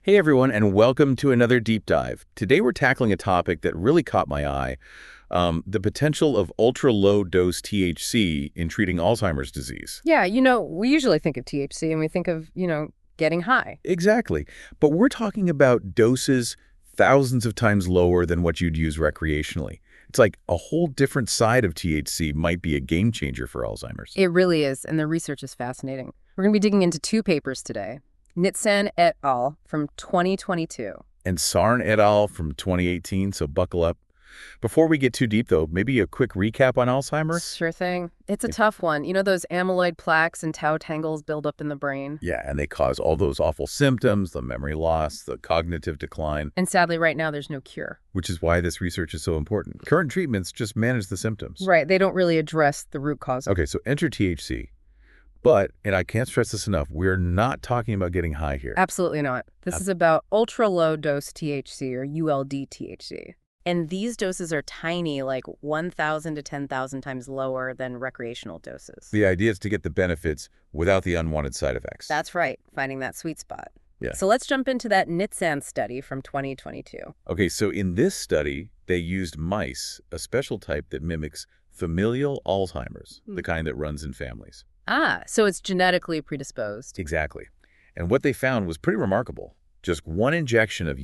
Hey everyone, and welcome to another deep dive. Today we're tackling a topic that really caught my eye, the potential of ultra-low dose THC in treating Alzheimer's disease. Yeah, we usually think of THC and we think of, getting high. Exactly. But we're talking about doses thousands of times lower than what you'd use recreationally. It's like a whole different side of THC might be a game changer for Alzheimer's. It really is, and the research is fascinating. We're going to be digging into two papers today. Nitsan et al. From 2022. And Sarn et al. From 2018, so buckle up. Before we get too deep, though, maybe a quick recap on Alzheimer's? Sure thing. It's a tough one. You know those amyloid plaques and tau tangles build up in the brain? Yeah, and they cause all those awful symptoms, the memory loss, the cognitive decline, And sadly, right now, there's no cure. which is why this research is so important. Current treatments just manage the symptoms. Right, they don't really address the root cause. Okay, so enter THC. But, and I can't stress this enough, we're not talking about getting high here. Absolutely not. This is about ultra-low dose THC, or ULD THC. And these doses are tiny, like 1,000 to 10,000 times lower than recreational doses. The idea is to get the benefits without the unwanted side effects. That's right, finding that sweet spot. Yeah. So let's jump into that Nitsan study from 2022. Okay, so in this study, they used mice, a special type that mimics familial Alzheimer's, the kind that runs in families. Ah, so it's genetically predisposed. Exactly. And what they found was pretty remarkable. Just one injection of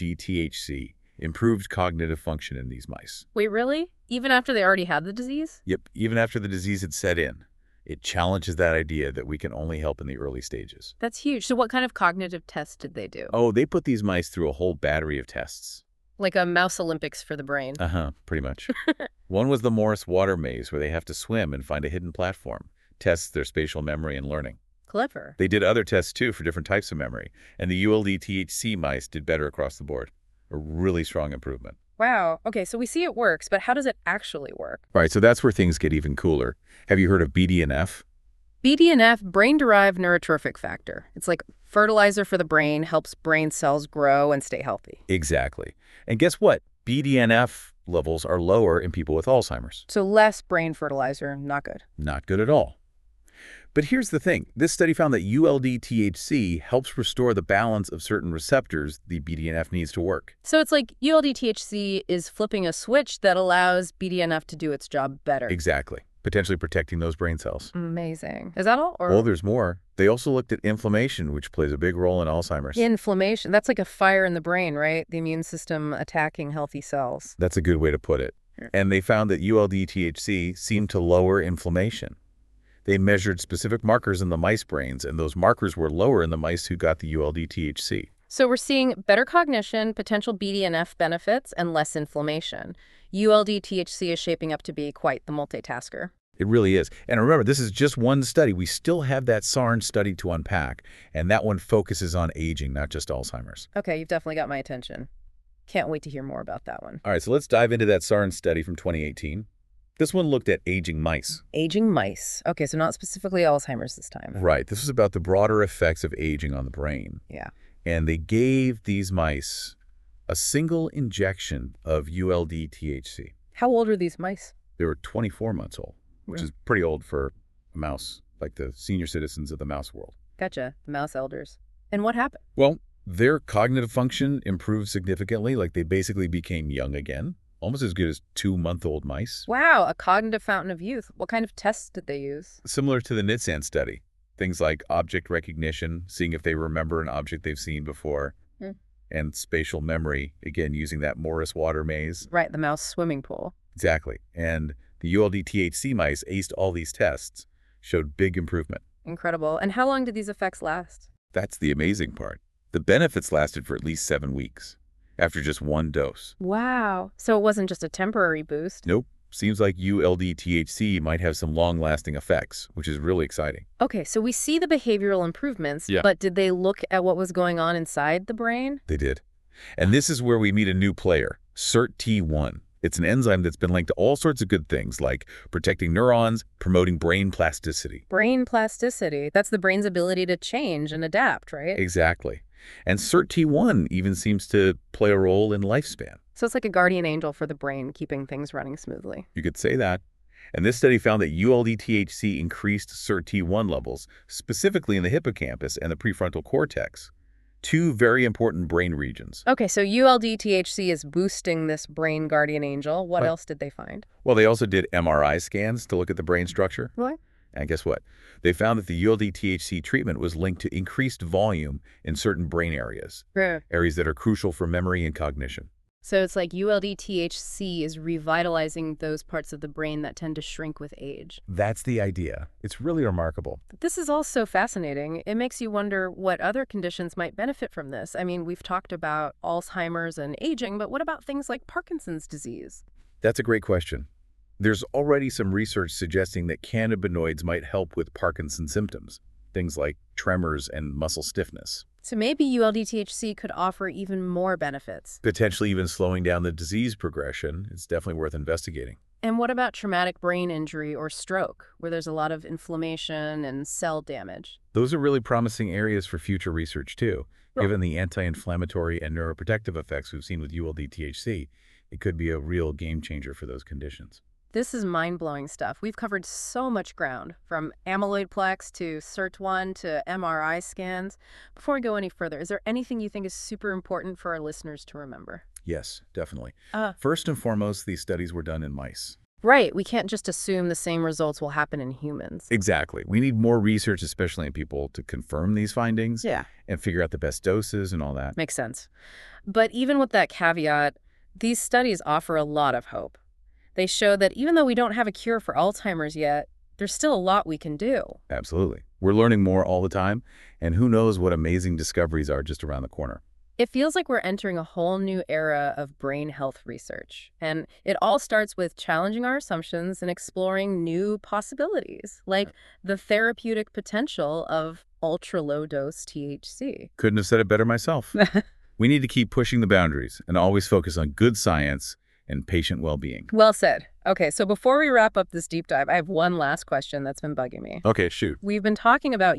ULG-THC improved cognitive function in these mice. Wait, really? Even after they already had the disease? Yep, even after the disease had set in. It challenges that idea that we can only help in the early stages. That's huge. So what kind of cognitive tests did they do? Oh, they put these mice through a whole battery of tests. Like a mouse Olympics for the brain. Pretty much. One was the Morris Water Maze, where they have to swim and find a hidden platform. Tests their spatial memory and learning. Clever. They did other tests, too, for different types of memory, and the ULD-THC mice did better across the board. A really strong improvement. Wow. Okay, so we see it works, but how does it actually work? All right, so that's where things get even cooler. Have you heard of BDNF? BDNF, brain-derived neurotrophic factor. It's like fertilizer for the brain, helps brain cells grow and stay healthy. Exactly. And guess what? BDNF levels are lower in people with Alzheimer's. So less brain fertilizer, not good. Not good at all. But here's the thing. This study found that ULD-THC helps restore the balance of certain receptors the BDNF needs to work. So it's like ULD-THC is flipping a switch that allows BDNF to do its job better. Exactly. Potentially protecting those brain cells. Amazing. Is that all? Or Well, there's more. They also looked at inflammation, which plays a big role in Alzheimer's. inflammation. That's like a fire in the brain, right? The immune system attacking healthy cells. That's a good way to put it. And they found that ULD-THC seemed to lower inflammation. They measured specific markers in the mice brains, and those markers were lower in the mice who got the ULD-THC. So we're seeing better cognition, potential BDNF benefits, and less inflammation. ULD-THC is shaping up to be quite the multitasker. It really is. And remember, this is just one study. We still have that SARN study to unpack, and that one focuses on aging, not just Alzheimer's. Okay, you've definitely got my attention. Can't wait to hear more about that one. All right, so let's dive into that SARN study from 2018. This one looked at aging mice. Aging mice. Okay, so not specifically Alzheimer's this time. Right. This was about the broader effects of aging on the brain. Yeah. And they gave these mice a single injection of ULD-THC. How old are these mice? They were 24 months old, which is pretty old for a mouse, like the senior citizens of the mouse world. Gotcha. The mouse elders. And what happened? Well, their cognitive function improved significantly, like they basically became young again, almost as good as 2-month-old mice. Wow, a cognitive fountain of youth. What kind of tests did they use? Similar to the Nitsan study. Things like object recognition, seeing if they remember an object they've seen before, and spatial memory, again, using that Morris Water Maze. Right, the mouse swimming pool. Exactly. And the ULD-THC mice aced all these tests, showed big improvement. Incredible. And how long did these effects last? That's the amazing part. The benefits lasted for at least 7 weeks, after just one dose. Wow. So it wasn't just a temporary boost? Nope. Seems like ULD-THC might have some long-lasting effects, which is really exciting. Okay, so we see the behavioral improvements, Yeah. but did they look at what was going on inside the brain? They did. And this is where we meet a new player, SIRT-T1. It's an enzyme that's been linked to all sorts of good things, like protecting neurons, promoting brain plasticity. Brain plasticity. That's the brain's ability to change and adapt, right? Exactly. And SIRT-T1 even seems to play a role in lifespan. So it's like a guardian angel for the brain, keeping things running smoothly. You could say that. And this study found that ULD-THC increased SIRT-T1 levels, specifically in the hippocampus and the prefrontal cortex. two very important brain regions. Okay, so ULD-THC is boosting this brain guardian angel. What Right. else did they find? Well, they also did MRI scans to look at the brain structure. What? And guess what? They found that the ULD-THC treatment was linked to increased volume in certain brain areas, areas that are crucial for memory and cognition. So it's like ULD-THC is revitalizing those parts of the brain that tend to shrink with age. That's the idea. It's really remarkable. This is all so fascinating. It makes you wonder what other conditions might benefit from this. I mean, we've talked about Alzheimer's and aging, but what about things like Parkinson's disease? That's a great question. There's already some research suggesting that cannabinoids might help with Parkinson's symptoms, things like tremors and muscle stiffness, So maybe ULD-THC could offer even more benefits. potentially even slowing down the disease progression. It's definitely worth investigating. And what about traumatic brain injury or stroke, where there's a lot of inflammation and cell damage? Those are really promising areas for future research, too. Sure. Given the anti-inflammatory and neuroprotective effects we've seen with ULD-THC, it could be a real game changer for those conditions. This is mind-blowing stuff. We've covered so much ground, from amyloid plaques to SIRT1 to MRI scans. Before we go any further, is there anything you think is super important for our listeners to remember? Yes, definitely. Uh, First and foremost, these studies were done in mice. right. We can't just assume the same results will happen in humans. Exactly. We need more research, especially in people, to confirm these findings Yeah. and figure out the best doses and all that. Makes sense. But even with that caveat, these studies offer a lot of hope. They show that even though we don't have a cure for Alzheimer's yet, there's still a lot we can do. Absolutely. We're learning more all the time, and who knows what amazing discoveries are just around the corner. It feels like we're entering a whole new era of brain health research. And it all starts with challenging our assumptions and exploring new possibilities, like the therapeutic potential of ultra-low dose THC. Couldn't have said it better myself. We need to keep pushing the boundaries and always focus on good science and patient well-being. Well said. Okay, so before we wrap up this deep dive, I have one last question that's been bugging me. Okay, shoot. We've been talking about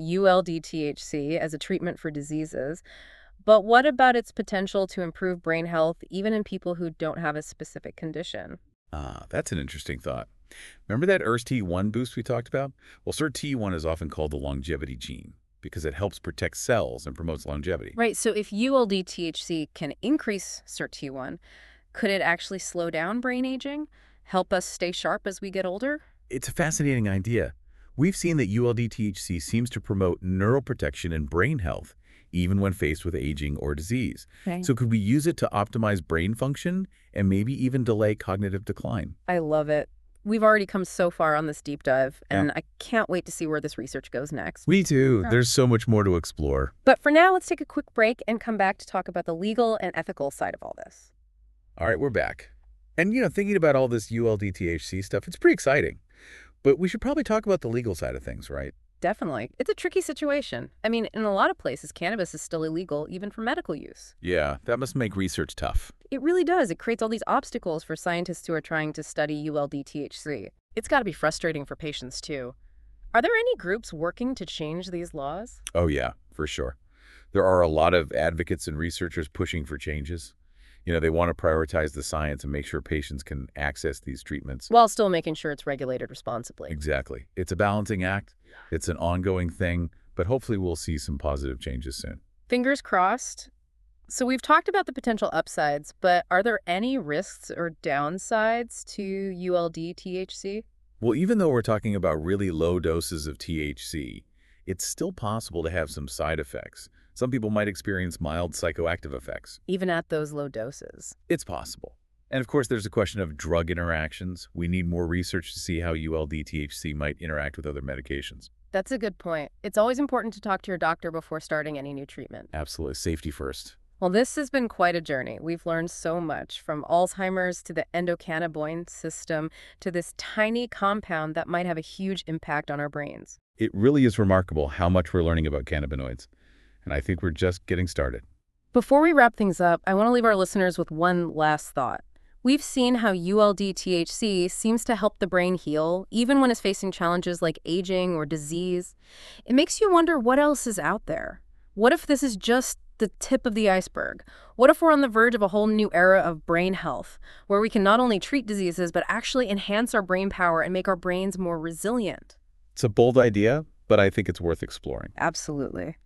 ULD-THC as a treatment for diseases, but what about its potential to improve brain health even in people who don't have a specific condition? That's an interesting thought. Remember that ERST1 boost we talked about? Well, SIRT1 is often called the longevity gene because it helps protect cells and promotes longevity. Right, so if ULD-THC can increase SIRT1, could it actually slow down brain aging, help us stay sharp as we get older? It's a fascinating idea. We've seen that ULD-THC seems to promote neuroprotection and brain health, even when faced with aging or disease. Okay. So could we use it to optimize brain function and maybe even delay cognitive decline? I love it. We've already come so far on this deep dive, Yeah. and I can't wait to see where this research goes next. Me too. Yeah. There's so much more to explore. But for now, let's take a quick break and come back to talk about the legal and ethical side of all this. All right, we're back. And, thinking about all this ULD-THC stuff, it's pretty exciting. But we should probably talk about the legal side of things, right? Definitely. It's a tricky situation. I mean, in a lot of places, cannabis is still illegal, even for medical use. Yeah, that must make research tough. It really does. It creates all these obstacles for scientists who are trying to study ULD-THC. It's got to be frustrating for patients, too. Are there any groups working to change these laws? Oh, yeah, for sure. There are a lot of advocates and researchers pushing for changes. They want to prioritize the science and make sure patients can access these treatments. While still making sure it's regulated responsibly. Exactly. It's a balancing act. It's an ongoing thing, but hopefully we'll see some positive changes soon. Fingers crossed. So we've talked about the potential upsides, but are there any risks or downsides to ULD-THC? Well, even though we're talking about really low doses of THC, it's still possible to have some side effects. Some people might experience mild psychoactive effects. Even at those low doses? It's possible. And of course, there's a question of drug interactions. We need more research to see how ULD-THC might interact with other medications. That's a good point. It's always important to talk to your doctor before starting any new treatment. Absolutely. Safety first. Well, this has been quite a journey. We've learned so much, from Alzheimer's to the endocannabinoid system to this tiny compound that might have a huge impact on our brains. It really is remarkable how much we're learning about cannabinoids. And I think we're just getting started. Before we wrap things up, I want to leave our listeners with one last thought. We've seen how ULD-THC seems to help the brain heal, even when it's facing challenges like aging or disease. It makes you wonder what else is out there. What if this is just the tip of the iceberg? What if we're on the verge of a whole new era of brain health, where we can not only treat diseases, but actually enhance our brain power and make our brains more resilient? It's a bold idea, but I think it's worth exploring. Absolutely.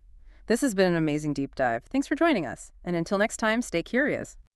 This has been an amazing deep dive. Thanks for joining us. And until next time, stay curious.